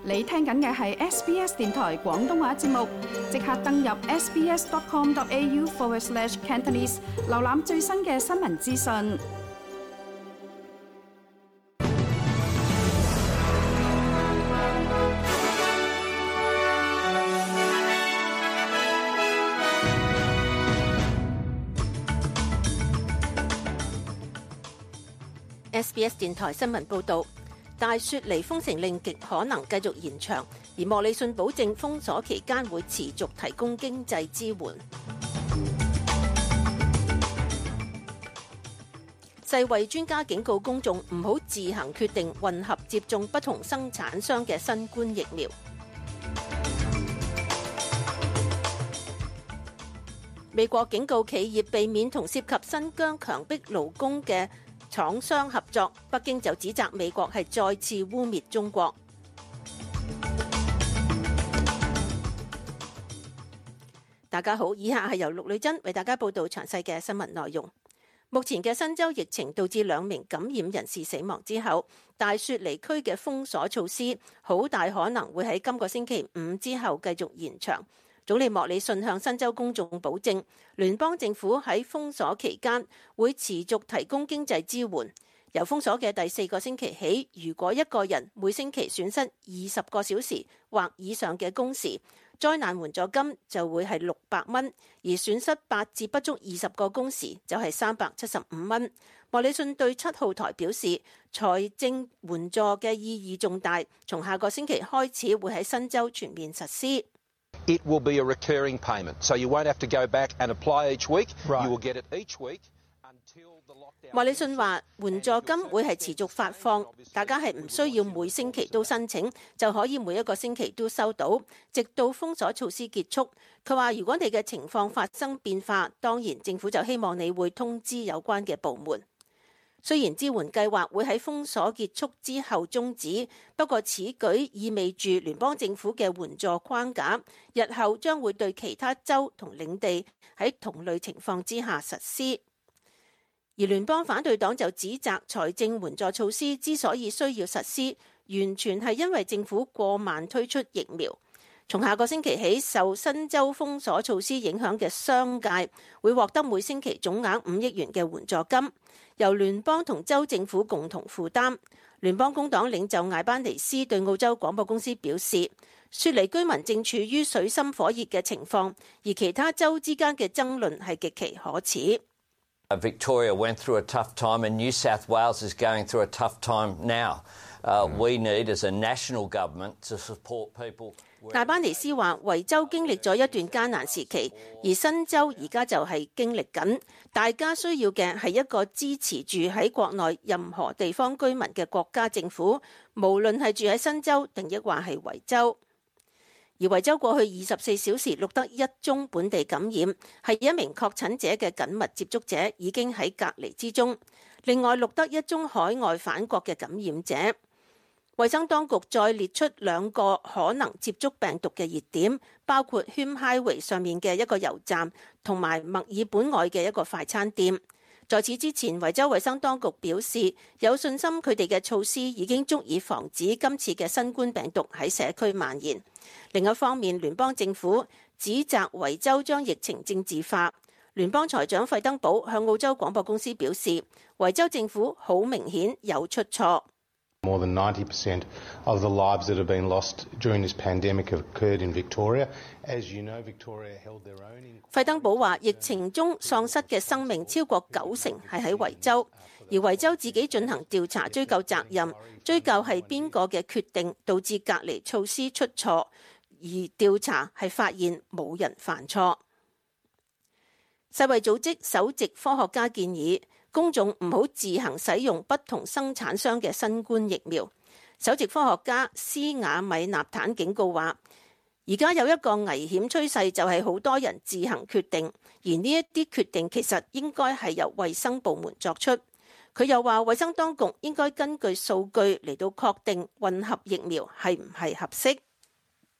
你聽緊嘅係 SBS 電台廣東話節目，即刻登入 sbs.com.au/Cantonese 瀏覽最新嘅新聞資訊。 SBS 電台新聞報導，大雪梨封城令極可能繼續延長，而莫里遜保證封鎖期間會持續提供經濟支援。世衛專家警告公眾唔好自行決定混合接種不同生產商嘅新冠疫苗。美國警告企業避免同涉及新疆強迫勞工嘅廠商合作，北京就指責美國係再次污蔑中國。大家好，以下係由陸女珍為大家報道詳細嘅新聞內容。目前嘅新州疫情導致2名感染人士死亡之後，大雪梨區嘅封鎖措施好大可能會喺今個星期5之後繼續延長。總理莫里遜向新州公眾保證，聯邦政府喺封鎖期間會持續提供經濟支援。由封鎖嘅第4個星期起，如果一個人每星期損失20個小時或以上嘅工時，災難援助金就會係600蚊，而損失8至不足20個工時就係375蚊。莫里遜對7號台表示，財政援助嘅意義重大，從下個星期開始會喺新州全面實施。 It will be a recurring payment, so you won't have to go back and apply each week. Right. You will get it each week until the lockdown. 莫里遜話，援助金會係持續發放，大家係唔需要每星期都申請，就可以每一個星期都收到，直到封鎖措施結束。佢話，如果你嘅情況發生變化，當然政府就希望你會通知有關嘅部門。雖然支援計劃會喺封鎖結束之後終止，不過此舉意味住聯邦政府嘅援助框架日後將會對其他州同領地喺同類情況之下實施。而聯邦反對黨就指責財政援助措施之所以需要實施，完全係因為政府過慢推出疫苗。從下個星期起，受新州封鎖措施影響嘅商界會獲得每星期總額5億元嘅援助金，由聯邦同州政府共同負擔。聯邦工黨領袖艾班尼斯對澳洲廣播公司表示，雪梨居民正處於水深火熱嘅情況，而其他州之間嘅爭論係極其可恥。 Victoria went through a tough time and New South Wales is going through a tough time now. We need as a national government to support people. 艾班尼斯話，維州經歷咗一段艱難時期，而新州而家就係經歷緊。大家需要嘅係一個支持住喺國內任何地方居民嘅國家政府，無論係住喺新州定抑或係維州。而維州過去24小時錄得1宗本地感染，係一名確診者嘅緊密接觸者，已經喺隔離之中。另外錄得1宗海外返國嘅感染者。衛生當局再列出2個可能接觸病毒嘅熱點，包括 Hume Highway 上面嘅一個油站，同埋墨爾本外嘅一個快餐店。在此之前，維州衛生當局表示有信心佢哋嘅措施已經足以防止今次嘅新冠病毒喺社區蔓延。另一方面，聯邦政府指責維州將疫情政治化。聯邦財長費登堡向澳洲廣播公司表示，維州政府好明顯有出錯。 More than 90% of the lives that have been lost during this pandemic have occurred in Victoria. As you know, Victoria held their own. 費登堡話，疫情中喪失嘅生命超過90%係喺維州，而維州自己進行調查，追究責任，追究係邊個嘅決定導致隔離措施出錯，而調查係發現冇人犯錯。世衛組織首席科學家建議公眾唔好自行使用不同生產商嘅新冠疫苗。首席科學家斯瓦米納坦警告話，而家有一個危險趨勢，就係好多人自行決定，而呢一啲決定其實應該係由衛生部門作出。佢又話，衛生當局應該根據數據嚟到確定混合疫苗係唔係合適。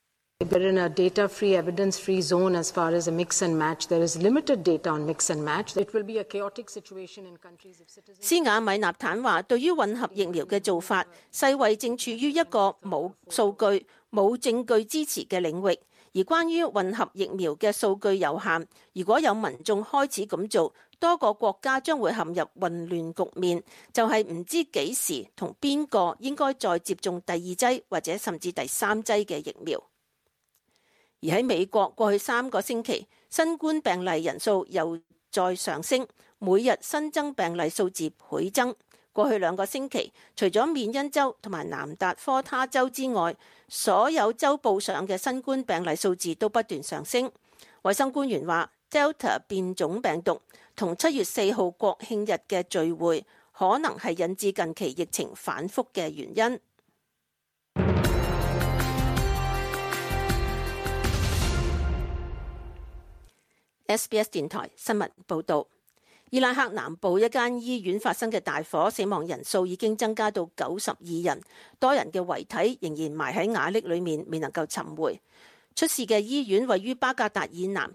We're in a data-free, evidence-free zone as far as a mix and match. There is limited data on mix and match. It will be a chaotic situation in countries if citizens. 斯瓦米納坦話，對於混合疫苗嘅做法，世衛正處於一個冇數據、冇證據支持嘅領域。而關於混合疫苗嘅數據有限，如果有民眾開始咁做，多個國家將會陷入混亂局面，就係唔知幾時同邊個應該再接種第二劑或者甚至第三劑嘅疫苗。而喺美國過去3個星期，新冠病例人數又再上升，每日新增病例數字倍增。過去2個星期，除咗緬因州同埋南達科他州之外，所有州報上嘅新冠病例數字都不斷上升。衛生官員話 Delta 變種病毒同7月4號國慶日嘅聚會可能係引致近期疫情反覆嘅原因。SBS 電台新聞報導，伊拉克南部一間醫院發生嘅大火，死亡人數已經增加到92人，多人嘅遺體仍然埋喺瓦礫裡面，未能夠尋回。出事嘅醫院位於巴格達以南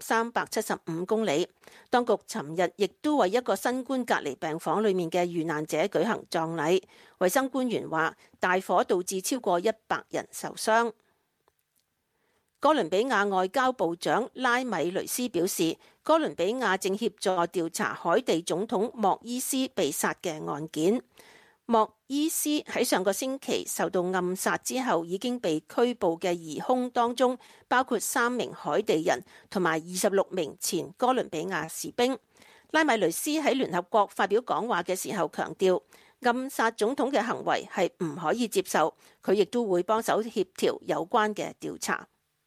375公里。當局尋日亦都為一個新冠隔離病房裡面嘅遇難者舉行葬禮。衛生官員話，大火導致超過100人受傷。哥倫比亞外交部長拉米雷斯表示，哥倫比亞正協助調查海地總統莫伊斯被殺嘅案件。莫伊斯喺上個星期受到暗殺之後，已經被拘捕嘅疑兇當中，包括3名海地人同埋26名前哥倫比亞士兵。拉米雷斯喺聯合國發表講話嘅時候強調，暗殺總統嘅行為係唔可以接受，佢亦都會幫手協調有關嘅調查。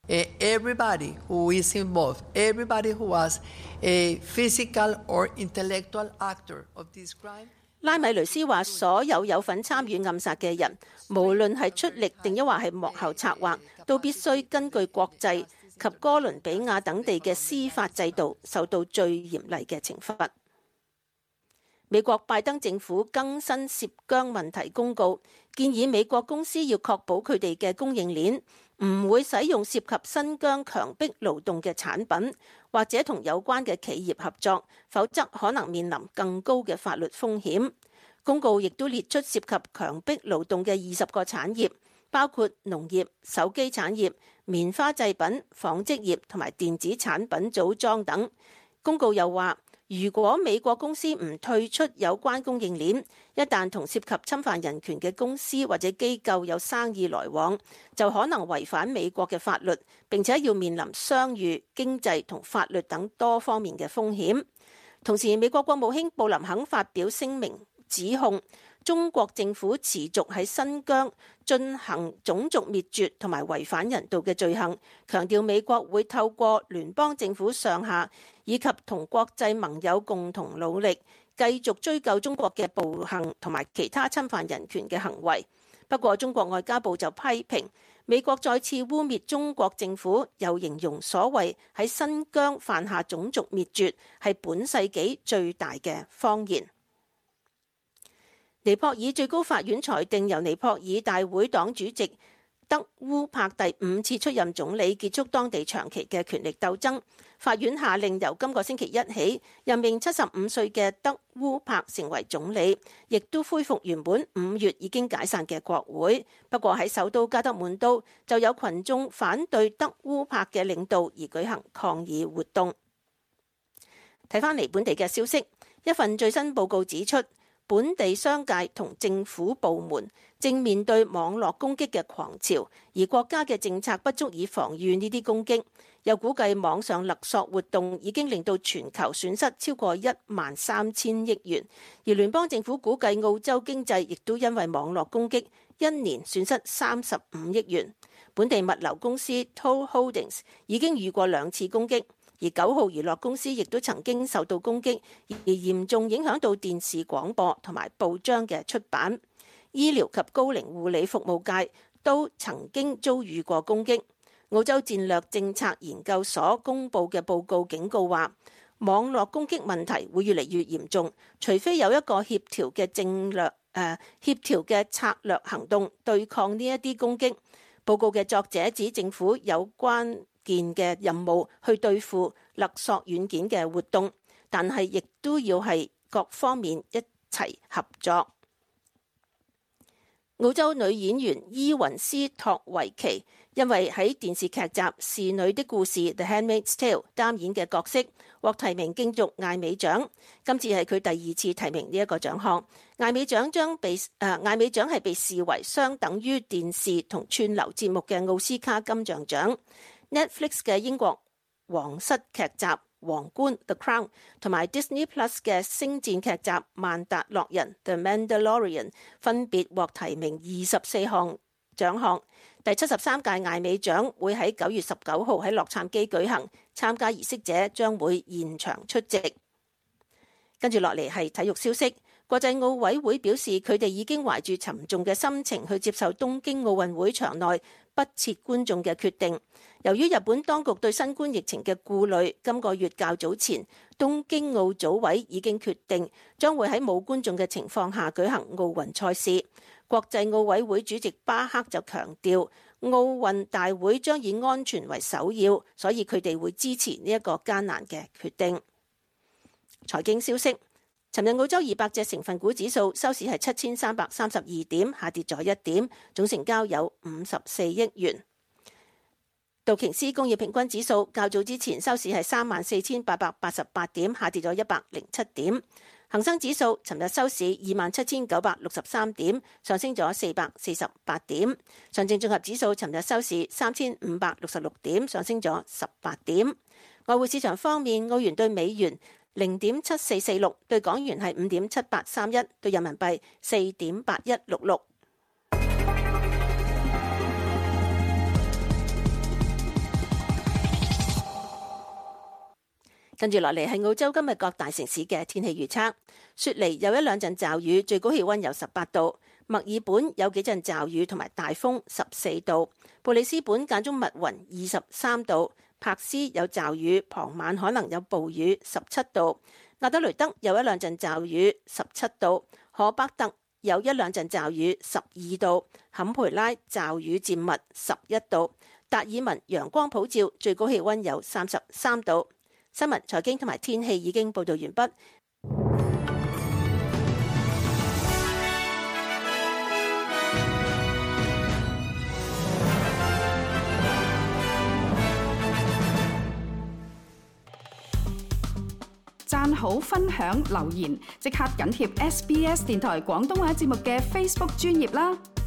Everybody who is involved, everybody who was a physical or intellectual actor of this crime. 拉米雷斯話，所有份參與暗殺嘅人，無論係出力定抑或係幕後策劃，都必須根據國際及哥倫比亞等地嘅司法制度受到最嚴厲嘅懲罰。美國拜登政府更新涉疆問題公告，建議美國公司要確保佢哋嘅供應鏈唔會使用涉及新疆強迫勞動嘅產品，或者同有關嘅企業合作，否則可能面臨更高嘅法律風險。公告亦都列出涉及強迫勞動嘅20個產業，包括農業、手機產業、棉花製品、紡織業同埋電子產品組裝等。公告又話，如果美國公司唔退出有關供應鏈，一旦同涉及侵犯人權嘅公司或者機構有生意來往，就可能違反美國嘅法律，並且要面臨商譽、經濟同法律等多方面嘅風險。同時，美國國務卿布林肯發表聲明，指控中國政府持續喺新疆進行種族滅絕同埋違反人道嘅罪行，強調美國會透過聯邦政府上下以及同國際盟友共同努力，繼續追究中國嘅暴行同埋其他侵犯人權嘅行為。不過，中國外交部就批評美國再次污蔑中國政府，又形容所謂喺新疆犯下種族滅絕係本世紀最大嘅謊言。尼泊爾最高法院裁定，由尼泊爾大會黨主席德烏柏第5次出任總理，結束當地長期嘅權力鬥爭。法院下令由今個星期1起，任命75歲嘅德烏柏成為總理，亦都恢復原本5月已經解散嘅國會。不過喺首都加德滿都就有群眾反對德烏柏嘅領導而舉行抗議活動。睇返嚟本地嘅消息，一份最新報告指出，本地商界同政府部門正面對網絡攻擊嘅狂潮，而國家嘅政策不足以防禦呢啲攻擊。又估計網上勒索活動已經令到全球損失超過13000億元，而聯邦政府估計澳洲經濟亦都因為網絡攻擊一年損失35億元。本地物流公司 Toll Holdings 已經遇過2次攻擊，而9號娛樂公司亦都曾經受到攻擊，而嚴重影響到電視廣播同埋報章嘅出版。醫療及高齡護理服務界都曾經遭遇過攻擊。澳洲戰略政策研究所公佈嘅報告警告話，網絡攻擊問題會越嚟越嚴重，除非有一個協調嘅策略行動對抗呢一啲攻擊。 報告嘅作者指政府有關鍵嘅任務去對付勒索軟件嘅活動，但係亦都要係各方面一齊合作。澳洲女演員伊雲斯托維奇因為喺電視劇集《侍女的故事》The Handmaid's Tale 擔演嘅角色獲提名競逐艾美獎，今次係佢第2次提名呢一個獎項。艾美獎係被視為相等於電視同串流節目嘅奧斯卡金像獎。Netflix 嘅英國皇室劇集《皇冠》The Crown 同埋 Disney Plus 嘅星戰劇集《曼達洛人》The Mandalorian 分別獲提名24項獎項。第73屆艾美獎會喺9月19號喺洛杉磯舉行，參加儀式者將會現場出席。跟住落嚟係體育消息，國際奧委會表示佢哋已經懷住沉重嘅心情去接受東京奧運會場內不設觀眾嘅決定。由於日本當局對新冠疫情嘅顧慮，今個月較早前，東京奧組委已經決定將會喺冇觀眾嘅情況下舉行奧運賽事。國際奧委會主席巴克就強調，奧運大會將以安全為首要，所以佢哋會支持呢一個艱難嘅決定。財經消息，尋日澳洲200隻成分股指數收市係7332點，下跌咗1點，總成交有54億元。道瓊斯工業平均指數較早之前收市係34,888點，下跌咗107點。恒生指數尋日收市27,963點，上升咗448點。上證綜合指數尋日收市3,566點，上升咗18點。外匯市場方面，澳元對美元0.7446，對港元係5.7831，對人民幣4.8166。跟住落嚟係澳洲今日各大城市嘅天氣預測。雪梨有1-2陣驟雨，最高氣溫有18度；墨爾本有幾陣驟雨同埋大風，14度；布里斯本間中密雲，23度；柏斯有驟雨，傍晚可能有暴雨，17度；阿德雷德有1-2陣驟雨，17度；荷伯特有1-2陣驟雨，12度；坎培拉驟雨漸密，11度；達爾文陽光普照，最高氣溫有33度。新聞、財經同埋天氣已經報道完畢。 讚好、分享、留言，即刻緊貼SBS 電台廣東話節目嘅 Facebook 專頁啦！